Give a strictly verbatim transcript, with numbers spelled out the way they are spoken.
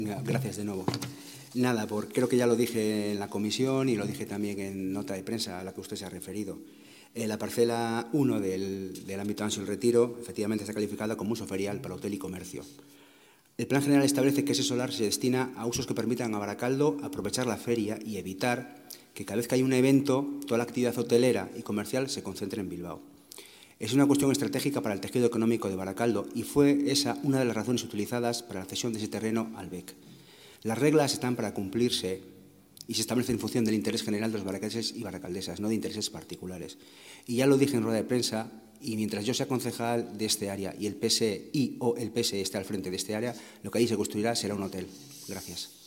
Gracias de nuevo. Nada, por, creo que ya lo dije en la comisión y lo dije también en nota de prensa a la que usted se ha referido. Eh, la parcela uno del, del ámbito Ansia del Retiro efectivamente está calificada como uso ferial para hotel y comercio. El plan general establece que ese solar se destina a usos que permitan a Baracaldo aprovechar la feria y evitar que cada vez que hay un evento, toda la actividad hotelera y comercial se concentre en Bilbao. Es una cuestión estratégica para el tejido económico de Baracaldo y fue esa una de las razones utilizadas para la cesión de ese terreno al B E C. Las reglas están para cumplirse y se establecen en función del interés general de los baracaldeses y baracaldesas, no de intereses particulares. Y ya lo dije en rueda de prensa, y mientras yo sea concejal de este área y el P S E y o el P S E esté al frente de este área, lo que ahí se construirá será un hotel. Gracias.